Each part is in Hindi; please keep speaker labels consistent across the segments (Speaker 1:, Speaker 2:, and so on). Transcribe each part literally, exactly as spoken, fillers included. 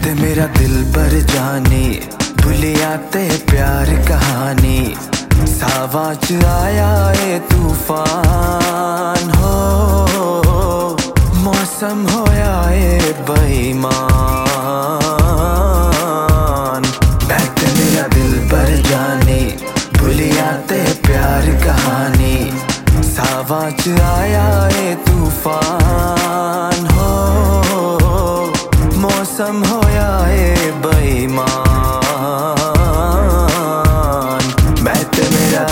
Speaker 1: ते मेरा दिल पर जानी भुलिया ते प्यार कहानी सावा च आया ए तूफान हो मौसम होया ए बेईमान मैं ते मेरा दिल पर जानी भुलिया ते प्यार कहानी सावा च आया ए तूफान हो मौसम होया ए बेईमान मैं ते मेरा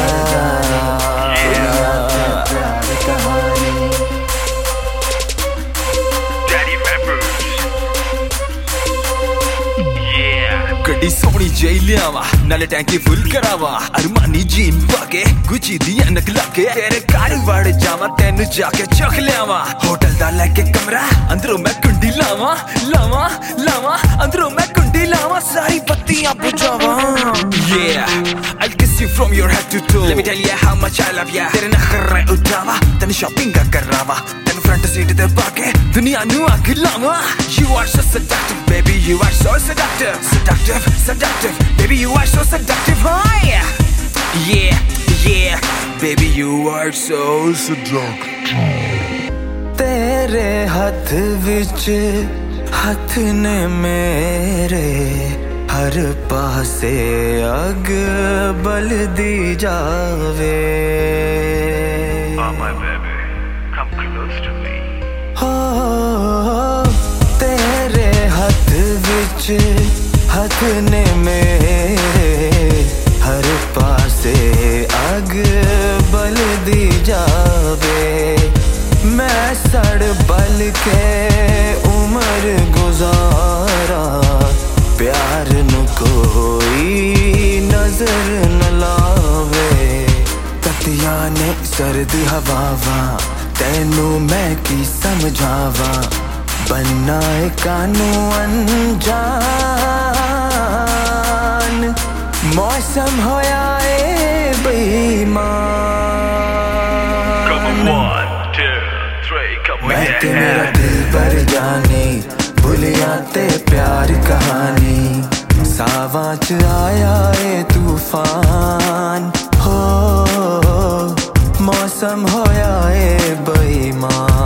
Speaker 1: प्यार कहानी गड्डी सोनी जेई लियावा नाले टैंकी फुल करावा अरमानी जीन पाके गुची दी ऐनक लाके तेरे घर वड़ जावा तेनू जाके चख लियावा होटल दा लेके कमरा अंदरों मैं कुंडी लावा लावा लावा अंदरों मैं कुंडी लावा सारी बत्तियां बुझावा yeah I'll kiss you from your head to toe let me tell you how much I love ya तेरे नखरे उठावा तेन शॉपिंग करावा तेन फ्रंट सीट ते पाके दुनिया नू आग लावा you are so seductive baby you are so seductive seductive seductive baby you are so seductive oh yeah yeah yeah baby you are so seductive तेरे हाथ विच हाथ ने मेरे हर पासे अग बल दी जावे
Speaker 2: oh my baby come close to me
Speaker 1: हो तेरे हाथ विच हाथ ने मेरे हर पासे अग बल दी जावे मैं सड़ बल के उम्र गुजारा प्यार नु कोई नजर न लावे ततिया ने सर्द हवावा तेनू मैं की समझावा बनना है कानू अनजान मौसम होया ए बेईमान मैं ते मेरा दिल पर जानी भुलिया ते प्यार कहानी सावा च आया ए तूफान हो मौसम होया ए बेईमान।